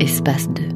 Espace 2.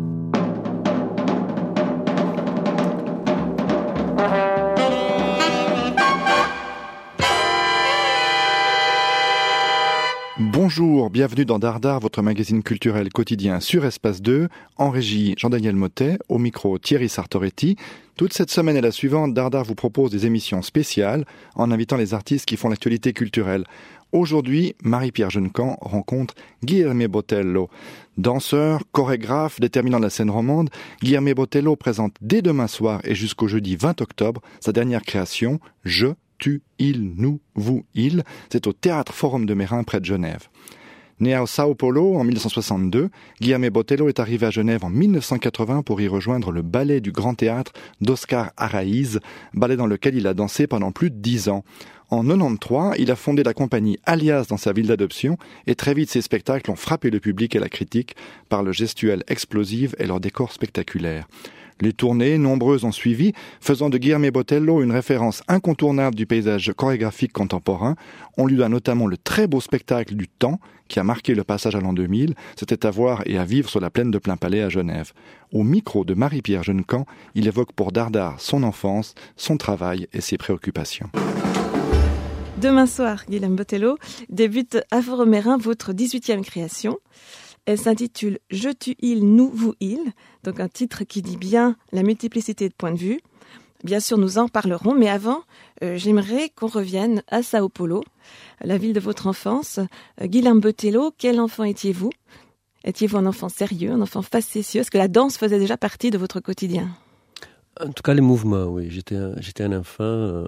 Bonjour, bienvenue dans Dardar, votre magazine culturel quotidien sur Espace 2, en régie Jean-Daniel Mottet, au micro Thierry Sartoretti. Toute cette semaine et la suivante, Dardar vous propose des émissions spéciales en invitant les artistes qui font l'actualité culturelle. Aujourd'hui, Marie-Pierre Jeunecamp rencontre Guilherme Botelho. Danseur, chorégraphe, déterminant la scène romande, Guilherme Botelho présente dès demain soir et jusqu'au jeudi 20 octobre sa dernière création, Je, tu, il, nous, vous, il. C'est au Théâtre Forum de Meyrin près de Genève. Né à Sao Paulo en 1962, Guilherme Botelho est arrivé à Genève en 1980 pour y rejoindre le ballet du Grand Théâtre d'Oscar Araíz, ballet dans lequel il a dansé pendant plus de 10 ans. En 93, il a fondé la compagnie Alias dans sa ville d'adoption et très vite ses spectacles ont frappé le public et la critique par le gestuel explosif et leur décor spectaculaire. Les tournées, nombreuses, ont suivi, faisant de Guilherme Botelho une référence incontournable du paysage chorégraphique contemporain. On lui doit notamment le très beau spectacle du Temps, qui a marqué le passage à l'an 2000. C'était à voir et à vivre sur la plaine de Plainpalais à Genève. Au micro de Marie-Pierre Jeunecamp, il évoque pour Dardar son enfance, son travail et ses préoccupations. Demain soir, Guilherme Botelho débute à Forum-Meyrin votre 18e création. Elle s'intitule « Je, tu, il, nous, vous, il », donc un titre qui dit bien la multiplicité de points de vue. Bien sûr, nous en parlerons, mais avant, j'aimerais qu'on revienne à Sao Paulo, la ville de votre enfance. Guilherme Botelho, quel enfant étiez-vous ? Étiez-vous un enfant sérieux, un enfant facétieux ? Est-ce que la danse faisait déjà partie de votre quotidien ? En tout cas, les mouvements, oui. J'étais un enfant...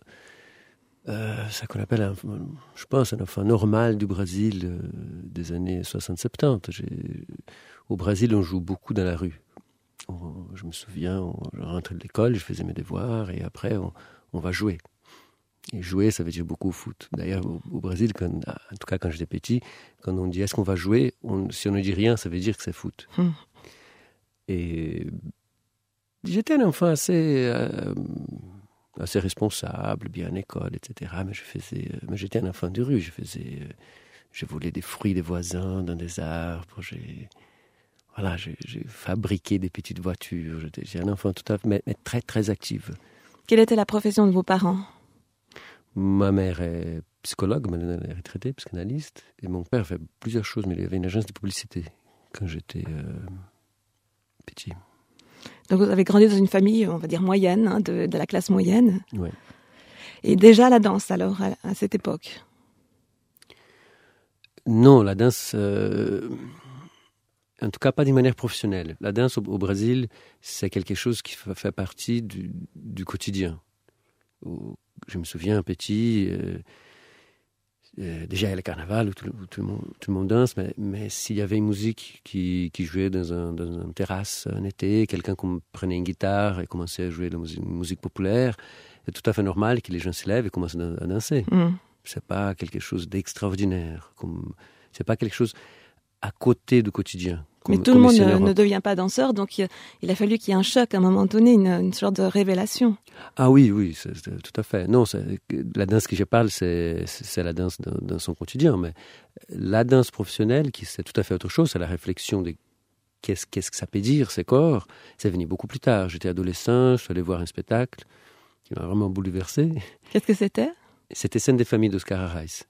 ça qu'on appelle, je pense, un enfant normal du Brésil des années 60-70. Au Brésil, on joue beaucoup dans la rue. Je me souviens, je rentrais de l'école, je faisais mes devoirs et après, on va jouer. Et jouer, ça veut dire beaucoup au foot. D'ailleurs, au Brésil, en tout cas quand j'étais petit, quand on dit « est-ce qu'on va jouer ?», si on ne dit rien, ça veut dire que c'est foot. Et j'étais un enfant assez responsable, bien à l'école, etc. Mais j'étais un enfant de rue. Je volais des fruits des voisins dans des arbres. J'ai fabriqué des petites voitures. J'étais un enfant tout à fait, mais très, très actif. Quelle était la profession de vos parents ? Ma mère est psychologue, elle est retraitée, psychanalyste. Et mon père fait plusieurs choses, mais il avait une agence de publicité quand j'étais petit. Donc vous avez grandi dans une famille, on va dire moyenne, de la classe moyenne. Oui. Et déjà la danse, alors, à cette époque ? Non, la danse, en tout cas pas d'une manière professionnelle. La danse au Brésil, c'est quelque chose qui fait partie du quotidien. Je me souviens, petit, déjà il y a le carnaval où tout le monde danse, mais s'il y avait une musique qui jouait dans une terrasse en été, quelqu'un qui prenait une guitare et commençait à jouer de la musique populaire, c'est tout à fait normal que les gens se lèvent et commencent à danser. C'est pas quelque chose d'extraordinaire, c'est pas quelque chose à côté du quotidien. Mais tout le monde ne devient pas danseur, donc il a fallu qu'il y ait un choc à un moment donné, une sorte de révélation. Ah oui, c'est tout à fait. Non, la danse que je parle, c'est la danse dans son quotidien, mais la danse professionnelle, c'est tout à fait autre chose, c'est la réflexion de qu'est-ce que ça peut dire, ces corps. C'est venu beaucoup plus tard. J'étais adolescent, je suis allé voir un spectacle qui m'a vraiment bouleversé. Qu'est-ce que c'était ? C'était Scène des familles d'Oscar Araíz.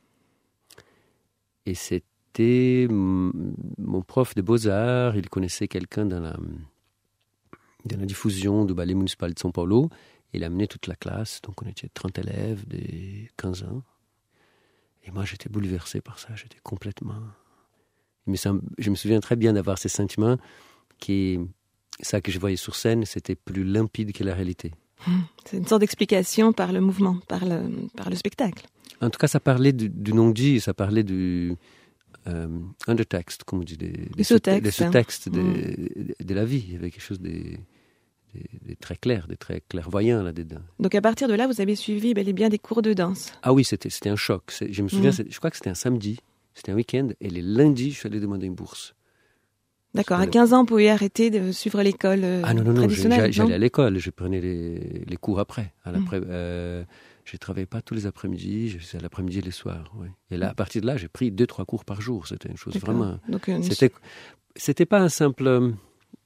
Et c'était mon prof de beaux-arts, il connaissait quelqu'un dans la diffusion du ballet municipal de São Paulo. Il a amené toute la classe, donc on était 30 élèves de 15 ans. Et moi, j'étais bouleversé par ça, j'étais complètement... Je me souviens très bien d'avoir ces sentiments ça que je voyais sur scène, c'était plus limpide que la réalité. C'est une sorte d'explication par le mouvement, par le spectacle. En tout cas, ça parlait du non-dit, ça parlait du undertext, comme on dit, des sous-textes de la vie. Il y avait quelque chose de très clair, de très clairvoyant là-dedans. Donc à partir de là, vous avez suivi bel et bien des cours de danse. Ah oui, c'était un choc. Je me souviens, je crois que c'était un samedi, c'était un week-end, et les lundis, je suis allé demander une bourse. D'accord, à 15 ans, vous pouviez arrêter de suivre l'école traditionnelle. J'allais à l'école, je prenais les cours après. Je ne travaillais pas tous les après-midi, je faisais l'après-midi et les soirs. Oui. Et là, à partir de là, j'ai pris 2-3 cours par jour. C'était une chose vraiment... c'était pas un simple...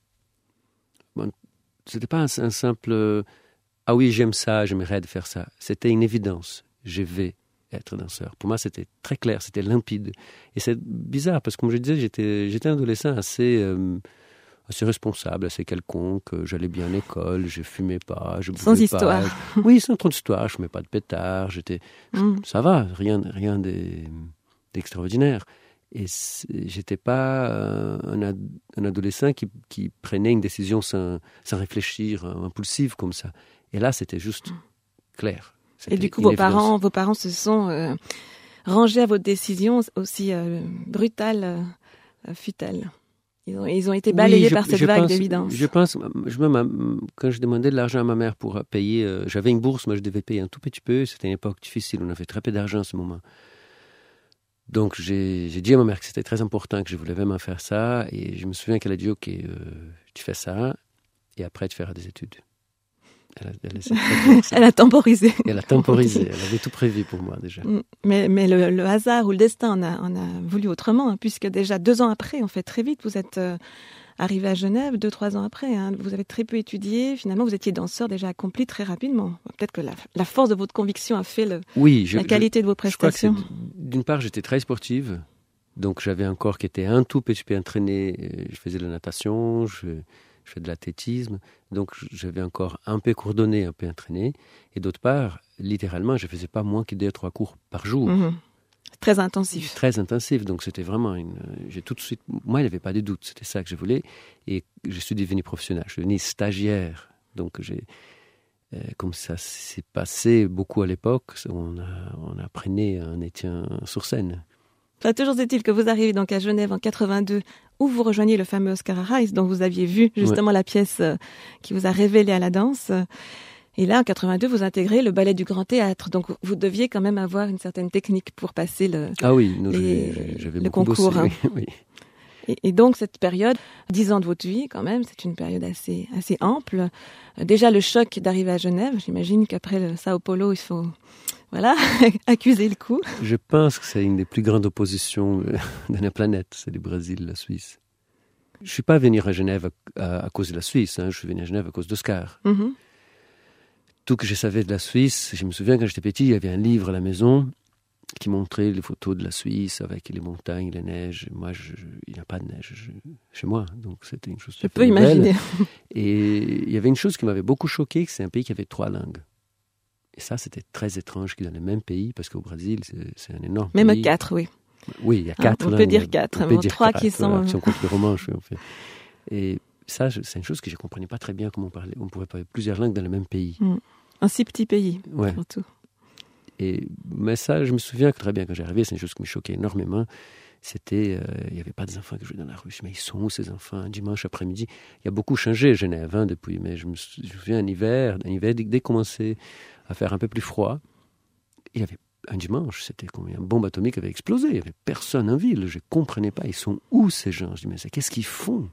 c'était pas un simple... ah oui, j'aime ça, j'aimerais de faire ça. C'était une évidence. Je vais être danseur. Pour moi, c'était très clair, c'était limpide. Et c'est bizarre, parce que comme je disais, j'étais un adolescent assez responsable, assez quelconque. J'allais bien à l'école, je fumais pas, je buvais pas. Sans histoire. Oui, sans trop d'histoire. Je fumais pas de pétard. Ça va, rien d'extraordinaire. Et j'étais pas un adolescent qui prenait une décision sans réfléchir, impulsive comme ça. Et là, c'était juste clair. Et du coup, vos parents se sont rangés à votre décision, aussi brutale fut-elle. Ils ont été balayés par cette vague d'évidence. Je pense, quand je demandais de l'argent à ma mère pour payer, j'avais une bourse, mais je devais payer un tout petit peu. C'était une époque difficile, on avait très peu d'argent à ce moment. Donc j'ai dit à ma mère que c'était très important, que je voulais vraiment faire ça. Et je me souviens qu'elle a dit, OK, tu fais ça, et après tu feras des études. Elle a temporisé. Elle a temporisé. Elle avait tout prévu pour moi déjà. Mais le hasard ou le destin en a voulu autrement, hein, puisque déjà 2 ans après, en fait, très vite, vous êtes arrivé à Genève, 2-3 ans après. Hein, vous avez très peu étudié. Finalement, vous étiez danseur déjà accompli très rapidement. Peut-être que la force de votre conviction a fait la qualité de vos prestations. Je crois que d'une part, j'étais très sportive. Donc, j'avais un corps qui était un tout petit peu entraîné. Je faisais de la natation, je fais de l'athlétisme, donc j'avais un corps un peu coordonné, un peu entraîné. Et d'autre part, littéralement, je ne faisais pas moins que 2-3 cours par jour. Très intensif. Très intensif, donc c'était vraiment j'ai tout de suite... Moi, il n'y avait pas de doute, c'était ça que je voulais. Et je suis devenu professionnel, je suis devenu stagiaire. Donc comme ça s'est passé beaucoup à l'époque, on apprenait en étant sur scène. Enfin, toujours est-il que vous arrivez donc à Genève en 82, où vous rejoignez le fameux Oscar Arias, dont vous aviez vu justement la pièce qui vous a révélé à la danse. Et là, en 82, vous intégrez le Ballet du Grand Théâtre. Donc, vous deviez quand même avoir une certaine technique pour passer le concours. Bossé, oui. Et donc, cette période, 10 ans de votre vie quand même, c'est une période assez ample. Déjà, le choc d'arriver à Genève, j'imagine qu'après le Sao Paulo, il faut... accuser le coup. Je pense que c'est une des plus grandes oppositions de la planète, c'est le Brésil, la Suisse. Je ne suis pas venu à Genève à cause de la Suisse, hein. Je suis venu à Genève à cause d'Oscar. Tout que je savais de la Suisse, je me souviens quand j'étais petit, il y avait un livre à la maison qui montrait les photos de la Suisse avec les montagnes, les neiges. Moi, il n'y a pas de neige chez moi, donc c'était une chose. Je peux imaginer. Et il y avait une chose qui m'avait beaucoup choqué, c'est un pays qui avait 3 langues. Et ça, c'était très étrange qu'il y ait dans le même pays, parce qu'au Brésil, c'est un énorme pays. Même 4, oui. Oui, il y a 4 langues. On peut dire 4, mais 3 qui sont... Voilà, si on compte le romanche, en fait. Et ça, c'est une chose que je ne comprenais pas très bien, comment on pouvait parler plusieurs langues dans le même pays. Un si petit pays, surtout. Mais ça, je me souviens que très bien, quand j'arrivais, c'est une chose qui me choquait énormément. C'était, il n'y avait pas des enfants qui jouaient dans la rue. Mais ils sont où ces enfants? Un dimanche après-midi. Il y a beaucoup changé, Genève, depuis. Mais je me souviens, un hiver, dès qu'on commençait à faire un peu plus froid, il y avait un dimanche, c'était comme une bombe atomique avait explosé. Il n'y avait personne en ville. Je ne comprenais pas. Ils sont où ces gens? Je dis, mais qu'est-ce qu'ils font?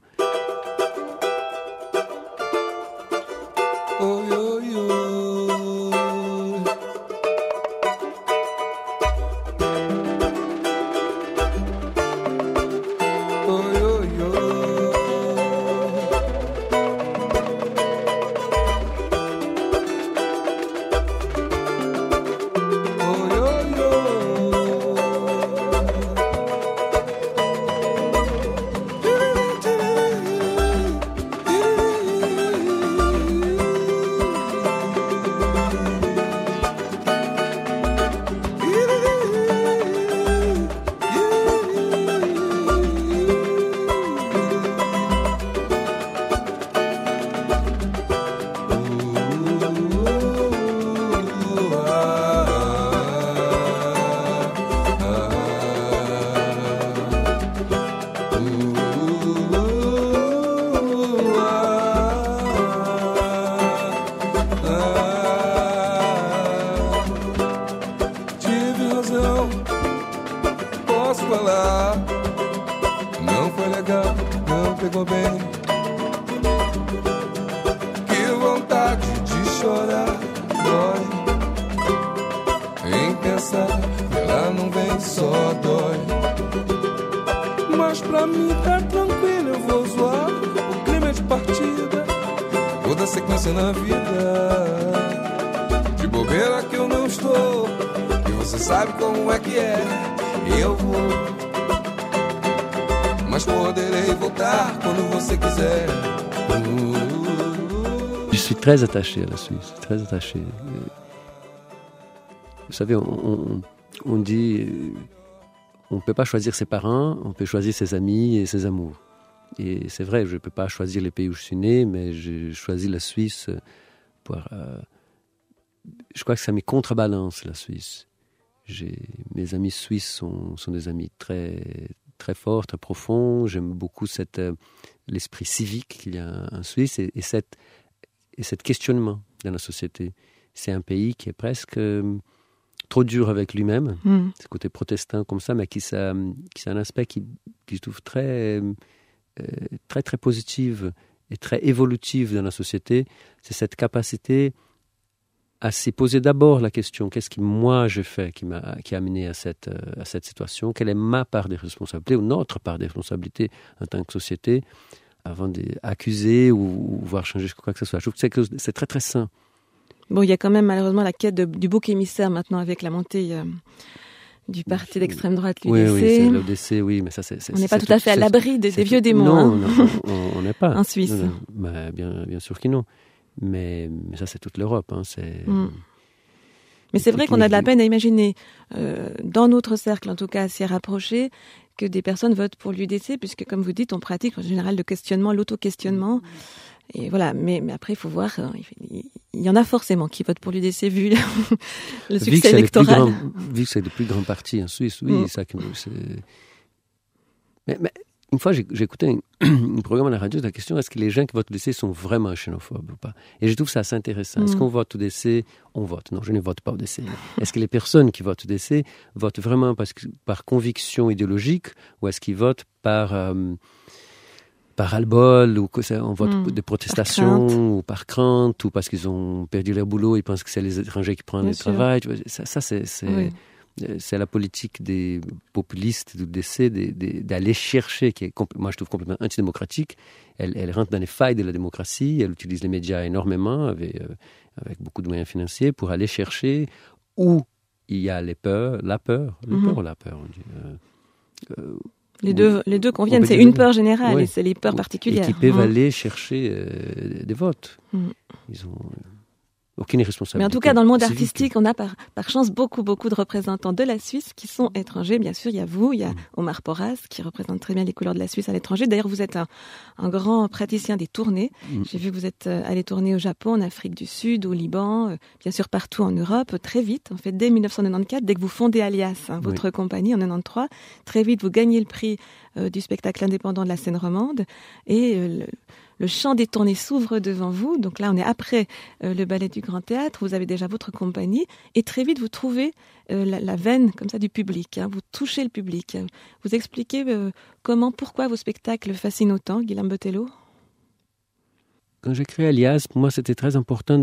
Ela não vem, só dói. Mas pra mim tá tranquilo, da sequência na vida. De bobeira que eu não estou, e você sabe como é que é. Eu vou, mas poderei voltar quando você quiser. Je suis très attaché à la Suisse, très attaché. Vous savez, on dit, on ne peut pas choisir ses parents, on peut choisir ses amis et ses amours. Et c'est vrai, je ne peux pas choisir les pays où je suis né, mais j'ai choisi la Suisse pour... je crois que ça me contrebalance, la Suisse. Mes amis suisses sont des amis très, très forts, très profonds. J'aime beaucoup l'esprit civique qu'il y a en Suisse et cette questionnement dans la société. C'est un pays qui est presque trop dur avec lui-même, ce côté protestant comme ça, mais qui a un aspect qui je trouve très, très, très positif et très évolutif dans la société. C'est cette capacité à s'y poser d'abord la question, qu'est-ce que moi j'ai fait qui a amené à cette situation, quelle est ma part des responsabilités ou notre part des responsabilités en tant que société, avant d'accuser ou voir changer quoi que ce soit. Je trouve que c'est très très sain. Bon, il y a quand même malheureusement la quête du bouc émissaire maintenant avec la montée du parti d'extrême droite, l'UDC. Oui, c'est l'UDC, oui, mais ça c'est... On n'est pas tout à fait à l'abri des vieux démons. Non, on n'est pas. En Suisse. Non. Bah, bien sûr que non. Mais ça, c'est toute l'Europe. Mais c'est vrai qu'on a de la peine à imaginer, dans notre cercle, en tout cas assez rapproché, que des personnes votent pour l'UDC, puisque, comme vous dites, on pratique en général le questionnement, l'auto-questionnement. Et voilà. Mais après, il faut voir, il y en a forcément qui votent pour l'UDC, vu le succès électoral. Vu que c'est le plus grand parti en Suisse, oui. Ça, c'est... Mais une fois, j'ai écouté un programme à la radio de la question, est-ce que les gens qui votent UDC sont vraiment xénophobes ou pas? Et je trouve ça assez intéressant. Est-ce qu'on vote UDC? On vote. Non, je ne vote pas UDC. Est-ce que les personnes qui votent UDC votent vraiment par conviction idéologique ou est-ce qu'ils votent par ras-le-bol ou on vote des protestations ou par crainte ou parce qu'ils ont perdu leur boulot, ils pensent que c'est les étrangers qui prennent le travail. Ça c'est... Oui. C'est la politique des populistes du DC d'aller chercher, qui est, moi je trouve complètement antidémocratique. Elle rentre dans les failles de la démocratie, elle utilise les médias énormément, avec beaucoup de moyens financiers, pour aller chercher où il y a la peur, on dit. Les deux conviennent, c'est une peur générale, et c'est les peurs particulières. Et qui peuvent aller chercher des votes. Ils ont... aucune responsabilité. Mais en tout cas, dans le monde artistique, on a par chance beaucoup de représentants de la Suisse qui sont étrangers. Bien sûr, il y a vous, il y a Omar Porras qui représente très bien les couleurs de la Suisse à l'étranger. D'ailleurs, vous êtes un grand praticien des tournées. J'ai vu que vous êtes allé tourner au Japon, en Afrique du Sud, au Liban, bien sûr partout en Europe, très vite. En fait, dès 1994, dès que vous fondez Alias, votre compagnie, en 1993, très vite, vous gagnez le prix du spectacle indépendant de la scène romande et le champ des tournées s'ouvre devant vous. Donc là, on est après le Ballet du Grand Théâtre. Vous avez déjà votre compagnie. Et très vite, vous trouvez la veine comme ça du public. Vous touchez le public. Vous expliquez pourquoi vos spectacles fascinent autant, Guilhem Botelho? Quand j'ai créé Alias, pour moi, c'était très important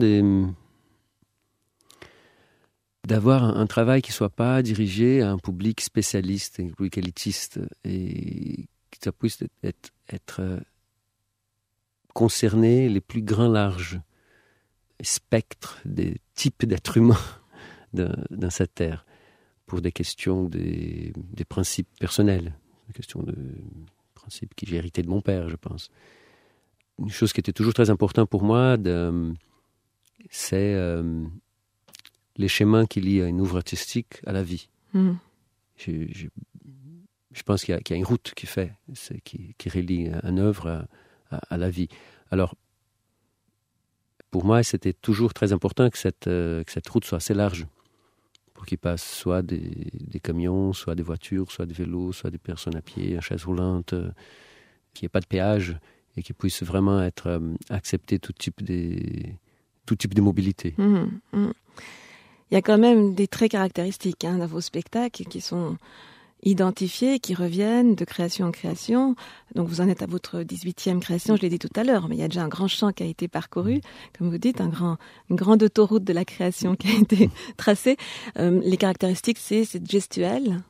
d'avoir un travail qui ne soit pas dirigé à un public spécialiste, un public élitiste, et que ça puisse être concerner les plus grands larges spectres des types d'êtres humains dans cette terre, pour des questions des principes personnels, des questions de principes que j'ai hérité de mon père, je pense. Une chose qui était toujours très importante pour moi, c'est les chemins qui lient une œuvre artistique à la vie. Je pense qu'il y a une route qui relie une œuvre à la vie. Alors, pour moi, c'était toujours très important que cette route soit assez large pour qu'il passe soit des camions, soit des voitures, soit des vélos, soit des personnes à pied, en chaise roulante, qu'il n'y ait pas de péage et qu'il puisse vraiment être accepté tout type de mobilité. Il y a quand même des traits caractéristiques dans vos spectacles qui sont identifiés, qui reviennent de création en création. Donc vous en êtes à votre 18e création, je l'ai dit tout à l'heure, mais il y a déjà un grand champ qui a été parcouru, comme vous dites, une grande autoroute de la création qui a été tracée. Les caractéristiques, c'est gestuel,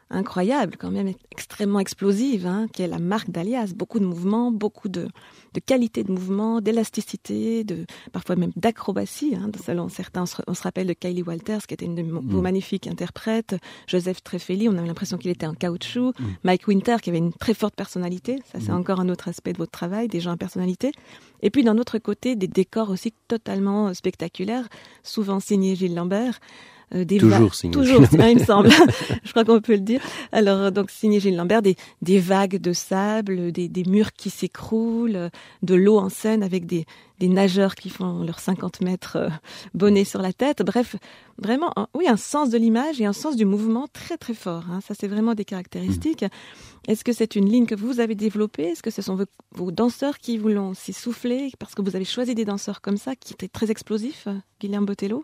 incroyable, quand même extrêmement explosive, qui est la marque d'Alias. Beaucoup de mouvements, beaucoup de qualité de mouvement, d'élasticité, parfois même d'acrobatie. Selon certains, on se rappelle de Kylie Walters, qui était une de vos magnifiques interprètes. Joseph Treffelli, on avait l'impression qu'il était en caoutchouc. Mike Winter, qui avait une très forte personnalité. Ça, c'est encore un autre aspect de votre travail, des gens à personnalité. Et puis, d'un autre côté, des décors aussi totalement spectaculaires, souvent signés Gilles Lambert. Toujours signé. Toujours, il me semble. Je crois qu'on peut le dire. Alors, donc, signé Gilles Lambert, des vagues de sable, des murs qui s'écroulent, de l'eau en scène avec des nageurs qui font leurs 50 mètres bonnets sur la tête. Bref, vraiment, un sens de l'image et un sens du mouvement très, très fort. Ça, c'est vraiment des caractéristiques. Est-ce que c'est une ligne que vous avez développée? Est-ce que ce sont vos danseurs qui vous l'ont aussi soufflé? Parce que vous avez choisi des danseurs comme ça, qui étaient très explosifs, Guilhem Botelho?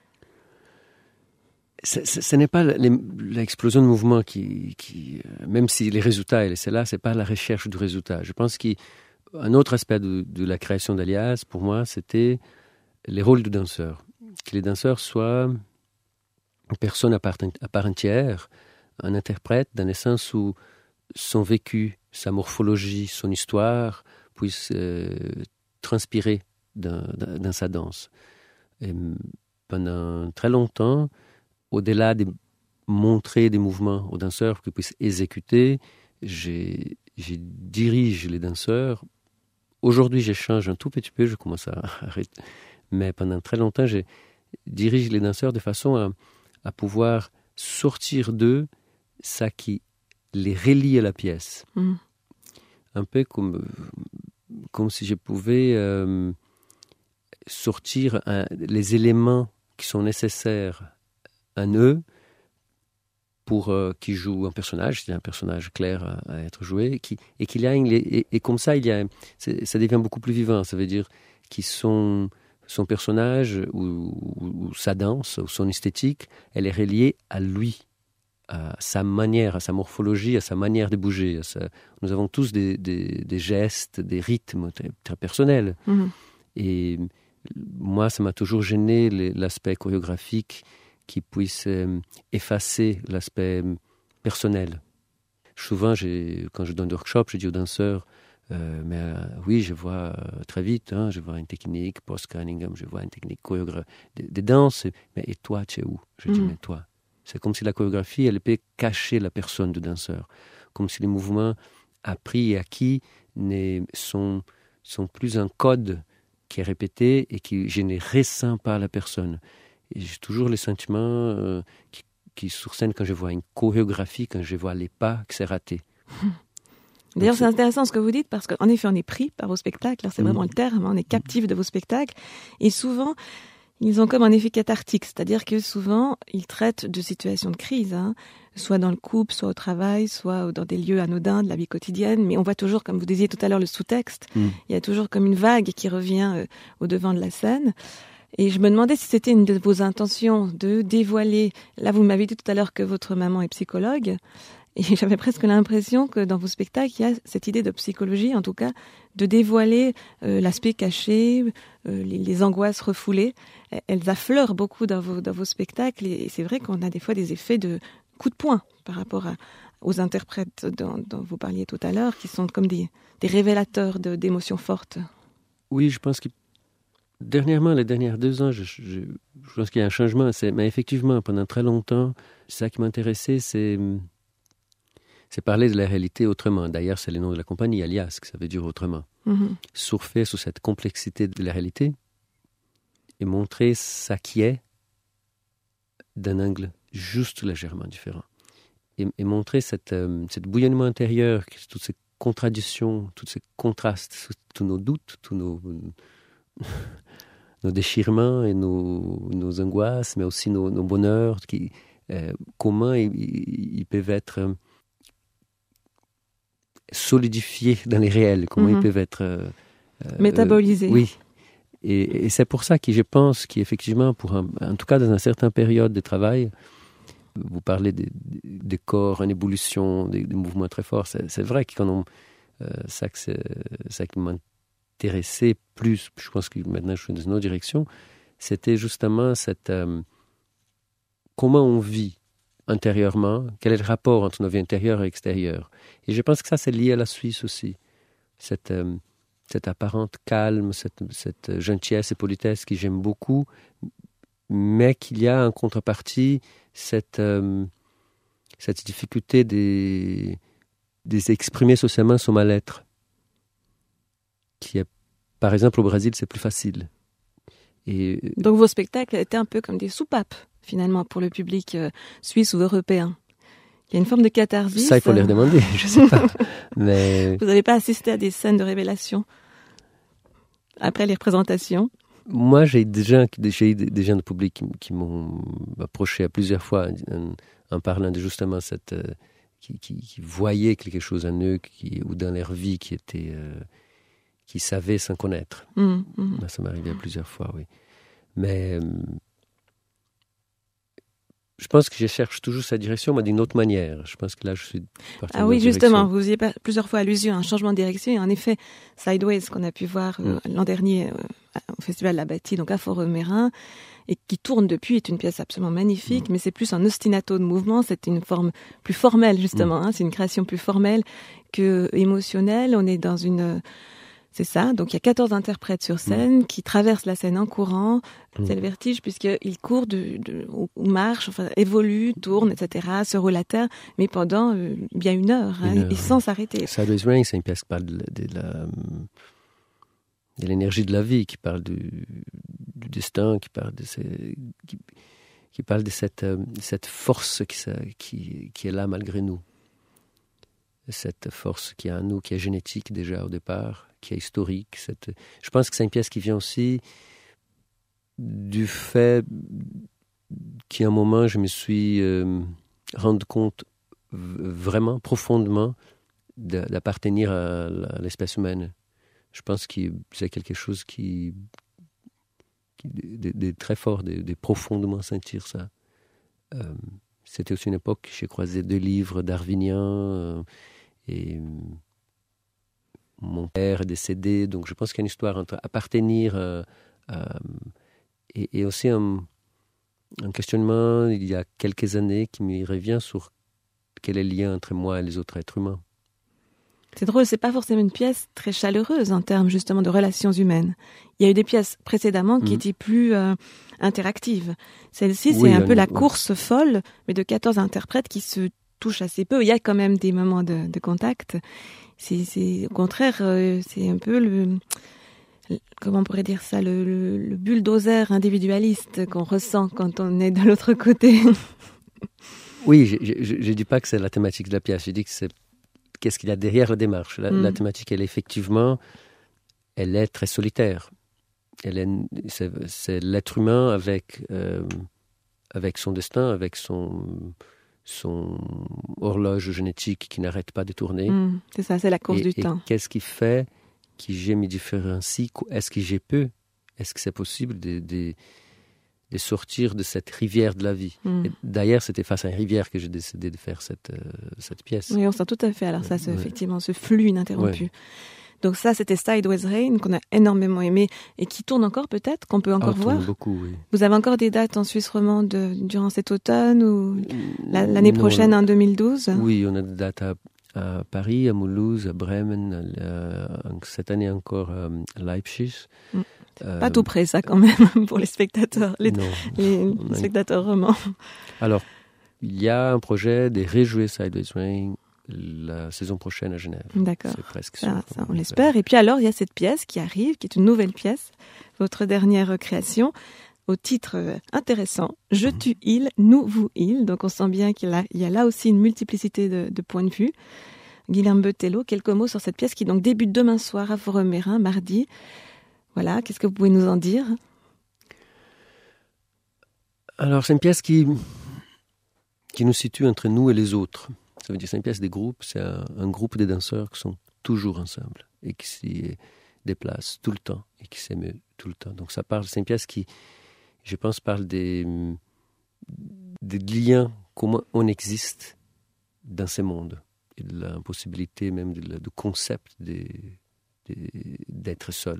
Ce n'est pas l'explosion de mouvement qui même si les résultats, c'est là, c'est pas la recherche du résultat. Je pense qu'un autre aspect de la création d'Alias, pour moi, c'était les rôles du danseur. Que les danseurs soient une personne à part entière, un interprète, dans le sens où son vécu, sa morphologie, son histoire puissent transpirer dans sa danse. Et pendant très longtemps, au-delà de montrer des mouvements aux danseurs pour qu'ils puissent exécuter, je dirige les danseurs. Aujourd'hui, je change un tout petit peu, je commence à arrêter. Mais pendant très longtemps, je dirige les danseurs de façon à pouvoir sortir d'eux ça qui les relie à la pièce. Un peu comme si je pouvais sortir les éléments qui sont nécessaires en eux pour qui joue un personnage, c'est un personnage clair à être joué, et comme ça ça devient beaucoup plus vivant. Ça veut dire que son personnage ou sa danse ou son esthétique, elle est reliée à lui, à sa manière, à sa morphologie, à sa manière de bouger. Nous avons tous des gestes, des rythmes très, très personnels. Et moi, ça m'a toujours gêné l'aspect chorégraphique qui puisse effacer l'aspect personnel. Souvent, quand je donne des workshops, je dis aux danseurs, oui, je vois très vite, je vois une technique post-Cunningham, je vois une technique de danse, mais et toi, tu es où? Je dis, mais toi. C'est comme si la chorégraphie, elle peut cacher la personne du danseur. Comme si les mouvements appris et acquis sont plus un code qui est répété et qui je ne ressens pas la personne. Et j'ai toujours les sentiments qui sur scène quand je vois une chorégraphie, quand je vois les pas, que c'est raté. D'ailleurs, c'est intéressant ce que vous dites, parce qu'en effet, on est pris par vos spectacles, c'est vraiment le terme, on est captif de vos spectacles, et souvent, ils ont comme un effet cathartique, c'est-à-dire que souvent, ils traitent de situations de crise, soit dans le couple, soit au travail, soit dans des lieux anodins de la vie quotidienne, mais on voit toujours, comme vous disiez tout à l'heure, le sous-texte, il y a toujours comme une vague qui revient au devant de la scène. Et je me demandais si c'était une de vos intentions de dévoiler, là vous m'avez dit tout à l'heure que votre maman est psychologue, et j'avais presque l'impression que dans vos spectacles, il y a cette idée de psychologie, en tout cas, de dévoiler l'aspect caché, les angoisses refoulées. Elles affleurent beaucoup dans vos spectacles, et c'est vrai qu'on a des fois des effets de coup de poing par rapport aux interprètes dont vous parliez tout à l'heure, qui sont comme des révélateurs d'émotions fortes. Oui, je pense que dernièrement, les dernières 2 ans, je pense qu'il y a un changement. Mais effectivement, pendant très longtemps, ça qui m'intéressait, c'est parler de la réalité autrement. D'ailleurs, c'est le nom de la compagnie, Alias, que ça veut dire autrement. Surfer sur cette complexité de la réalité et montrer ça qui est d'un angle juste légèrement différent. Et montrer cette bouillonnement intérieur, toutes ces contradictions, tous ces contrastes, tous nos doutes, tous nos déchirements et nos angoisses, mais aussi nos bonheurs, comment ils peuvent être solidifiés dans les réels, comment ils peuvent être métabolisés. Oui. Et c'est pour ça que je pense qu'effectivement, en tout cas dans une certaine période de travail, vous parlez des corps en ébullition, des mouvements très forts, c'est vrai que quand ça qui m'intéressait plus, je pense que maintenant je suis dans une autre direction, c'était justement comment on vit intérieurement, quel est le rapport entre nos vies intérieures et extérieures. Et je pense que ça, c'est lié à la Suisse aussi. Cette apparente calme, cette gentillesse et politesse que j'aime beaucoup, mais qu'il y a en contrepartie cette difficulté d'exprimer socialement son mal-être, qui est, par exemple, au Brésil, c'est plus facile. Et donc vos spectacles étaient un peu comme des soupapes, finalement, pour le public suisse ou européen. Il y a une forme de catharsis. Ça, il faut les redemander, je ne sais pas. Mais... Vous n'avez pas assisté à des scènes de révélation après les représentations? Moi, j'ai eu des gens de public qui m'ont approché à plusieurs fois en parlant de justement qui voyaient quelque chose en eux ou dans leur vie qui savaient sans connaître. Ça m'est arrivé à plusieurs fois, oui. Mais je pense que je cherche toujours cette direction, mais d'une autre manière. Je pense que là, je suis parti dans oui, justement, direction. vous y avez plusieurs fois allusion à un changement de direction. Et en effet, Sideways, qu'on a pu voir l'an dernier au Festival La Bâtie, donc à Fort-Mérin, et qui tourne depuis, est une pièce absolument magnifique, mais c'est plus un ostinato de mouvement, c'est une forme plus formelle, justement. C'est une création plus formelle que émotionnelle. On est dans une... C'est ça, donc il y a 14 interprètes sur scène qui traversent la scène en courant. C'est le vertige puisqu'ils courent ou marchent, enfin, évoluent, tournent, etc., se roulent à terre, mais pendant bien une heure, et sans s'arrêter. Sideways Rain, c'est une pièce qui parle de l'énergie de la vie, qui parle du destin, qui parle de cette force qui est là malgré nous. Cette force qui est en nous, qui est génétique déjà au départ, qui est historique. Je pense que c'est une pièce qui vient aussi du fait qu'à un moment, je me suis rendu compte vraiment profondément d'appartenir à l'espèce humaine. Je pense que c'est quelque chose qui de très fort, de profondément sentir ça. C'était aussi une époque où j'ai croisé 2 livres darwiniens et mon père est décédé, donc je pense qu'il y a une histoire entre appartenir et aussi un questionnement il y a quelques années qui me revient sur quel est le lien entre moi et les autres êtres humains. C'est drôle, c'est pas forcément une pièce très chaleureuse en termes justement de relations humaines. Il y a eu des pièces précédemment qui étaient plus interactives. Celle-ci, c'est un peu la course folle, mais de 14 interprètes qui se touchent assez peu. Il y a quand même des moments de contact. Au contraire, c'est un peu comment on pourrait dire ça, le bulldozer individualiste qu'on ressent quand on est de l'autre côté. Oui, je dis pas que c'est la thématique de la pièce. Je dis que c'est qu'est-ce qu'il y a derrière la démarche. La thématique, elle est très solitaire. C'est l'être humain avec son destin, avec son horloge génétique qui n'arrête pas de tourner. C'est ça, c'est la course du temps. Qu'est-ce qui fait que je me différencie? Est-ce que j'ai pu? Est-ce que c'est possible de sortir de cette rivière de la vie? Et d'ailleurs, c'était face à une rivière que j'ai décidé de faire cette pièce. Oui, on sent tout à fait. Alors ça, c'est effectivement ce flux ininterrompu. Ouais. Donc ça, c'était Sideways Rain, qu'on a énormément aimé et qui tourne encore peut-être, qu'on peut encore voir. Beaucoup, oui. Vous avez encore des dates en Suisse romande durant cet automne ou l'année prochaine, en 2012? Oui, on a des dates à Paris, à Mulhouse, à Bremen, cette année encore à Leipzig. Pas tout près, ça, quand même, pour les spectateurs, les spectateurs romans. Alors, il y a un projet de rejouer Sideways Rain la saison prochaine à Genève. D'accord. C'est presque sûr. Ça, on l'espère. Et puis alors, il y a cette pièce qui arrive, qui est une nouvelle pièce, votre dernière création, au titre intéressant, « Je tu il, nous vous il ». Donc on sent bien qu'il y a là aussi une multiplicité de points de vue. Guilhem Botelho, quelques mots sur cette pièce qui donc débute demain soir à Fort-Mérin, mardi. Voilà, qu'est-ce que vous pouvez nous en dire? Alors, c'est une pièce qui nous situe entre nous et les autres. Ça veut dire c'est une pièce des groupes, c'est un groupe de danseurs qui sont toujours ensemble et qui s'y déplacent tout le temps et qui s'aiment tout le temps. Donc c'est une pièce qui, je pense, parle des liens, comment on existe dans ce monde et de l'impossibilité même du concept d'être seul.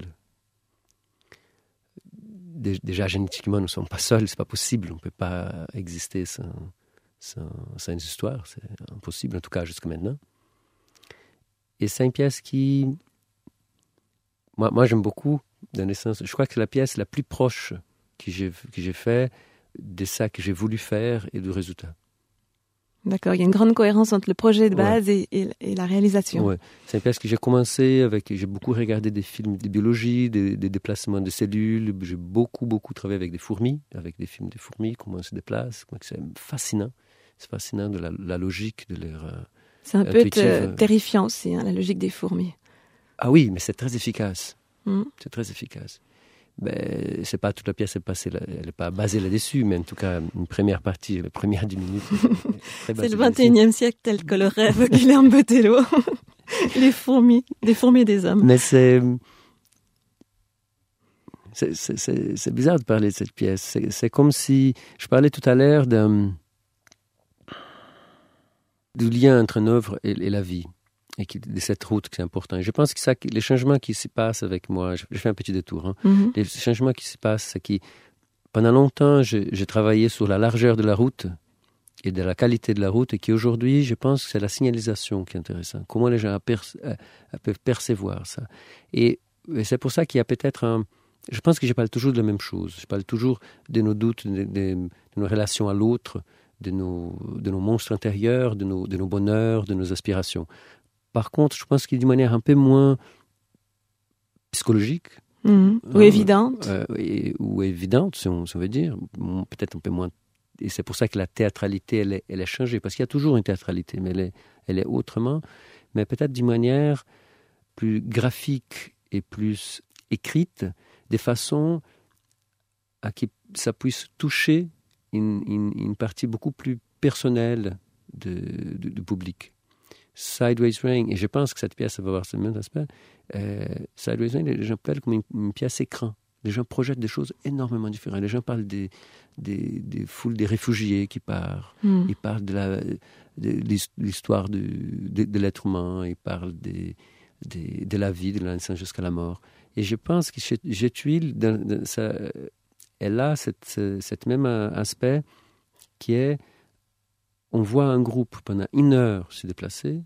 Déjà, génétiquement, nous ne sommes pas seuls, c'est pas possible, on ne peut pas exister sans histoire, c'est impossible, en tout cas jusqu'à maintenant. Et c'est une pièce qui... Moi j'aime beaucoup, dans le sens, je crois que c'est la pièce la plus proche que j'ai fait de ça que j'ai voulu faire et du résultat. D'accord, il y a une grande cohérence entre le projet de base et la réalisation. Ouais. C'est une pièce que j'ai commencé avec, j'ai beaucoup regardé des films de biologie, des déplacements de cellules, j'ai beaucoup travaillé avec des fourmis, avec des films de fourmis, comment elles se déplacent, c'est fascinant. C'est fascinant de la logique de leur c'est un peu terrifiant aussi, la logique des fourmis. Ah oui, mais c'est très efficace. C'est très efficace. Ben, c'est pas toute la pièce, elle n'est pas basée là-dessus, mais en tout cas, une première partie, les premières 10 minutes. C'est le 21e siècle tel que le rêve Guilherme Botelho. Les fourmis des hommes. Mais c'est bizarre de parler de cette pièce. C'est comme si, je parlais tout à l'heure du lien entre une œuvre et la vie. Et de cette route qui est important. Et je pense que les changements qui se passent avec moi, je fais un petit détour, les changements qui se passent, c'est que pendant longtemps, j'ai travaillé sur la largeur de la route et de la qualité de la route, et qu'aujourd'hui, je pense que c'est la signalisation qui est intéressante. Comment les gens peuvent percevoir ça. Et c'est pour ça qu'il y a peut-être je pense que je parle toujours de la même chose. Je parle toujours de nos doutes, de nos relations à l'autre, de nos monstres intérieurs, de nos bonheurs, de nos aspirations. Par contre, je pense qu'il est d'une manière un peu moins psychologique. Ou évidente. Ou évidente, si on veut dire. Peut-être un peu moins. Et c'est pour ça que la théâtralité, elle a changé. Parce qu'il y a toujours une théâtralité, mais elle est autrement. Mais peut-être d'une manière plus graphique et plus écrite, de façon à que ça puisse toucher une partie beaucoup plus personnelle du public. Sideways Rain, et je pense que cette pièce va avoir ce même aspect. Sideways Rain, les gens parlent comme une pièce écran. Les gens projettent des choses énormément différentes. Les gens parlent des foules des réfugiés qui partent. Ils parlent de l'histoire de l'être humain. Ils parlent de la vie, de la naissance jusqu'à la mort. Et je pense que chez Tuile, elle a cet même aspect qui est: on voit un groupe pendant 1 heure se déplacer,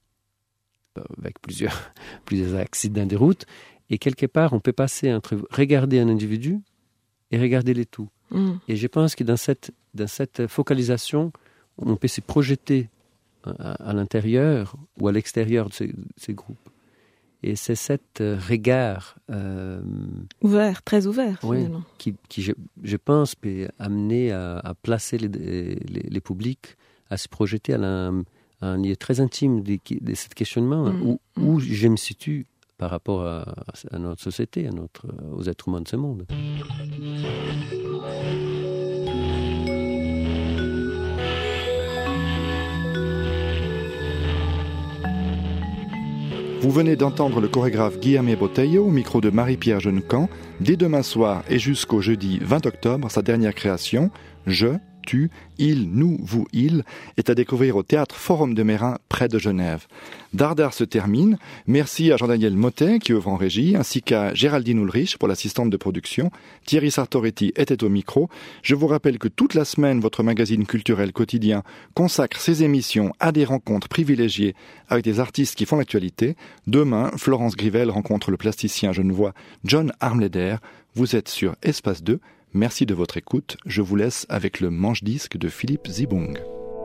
avec plusieurs accidents de route, et quelque part, on peut passer entre regarder un individu et regarder les tout. Et je pense que dans cette focalisation, on peut se projeter à l'intérieur ou à l'extérieur de ces groupes. Et c'est cet regard... ouvert, très ouvert, finalement. Qui je pense, peut amener à placer les publics, à se projeter à un lieu très intime de ce questionnement, où je me situe par rapport à notre société, aux êtres humains de ce monde. Vous venez d'entendre le chorégraphe Guilherme Botelho au micro de Marie-Pierre Jeunecamp. Dès demain soir et jusqu'au jeudi 20 octobre, sa dernière création, Je, tu, il, nous, vous, il, est à découvrir au Théâtre Forum de Meyrin, près de Genève. Dardar se termine. Merci à Jean-Daniel Mottet qui œuvre en régie, ainsi qu'à Géraldine Ulrich pour l'assistante de production. Thierry Sartoretti était au micro. Je vous rappelle que toute la semaine, votre magazine culturel quotidien consacre ses émissions à des rencontres privilégiées avec des artistes qui font l'actualité. Demain, Florence Grivel rencontre le plasticien genevois John Armleder. Vous êtes sur Espace 2. Merci de votre écoute. Je vous laisse avec le manche-disque de Philippe Zibong.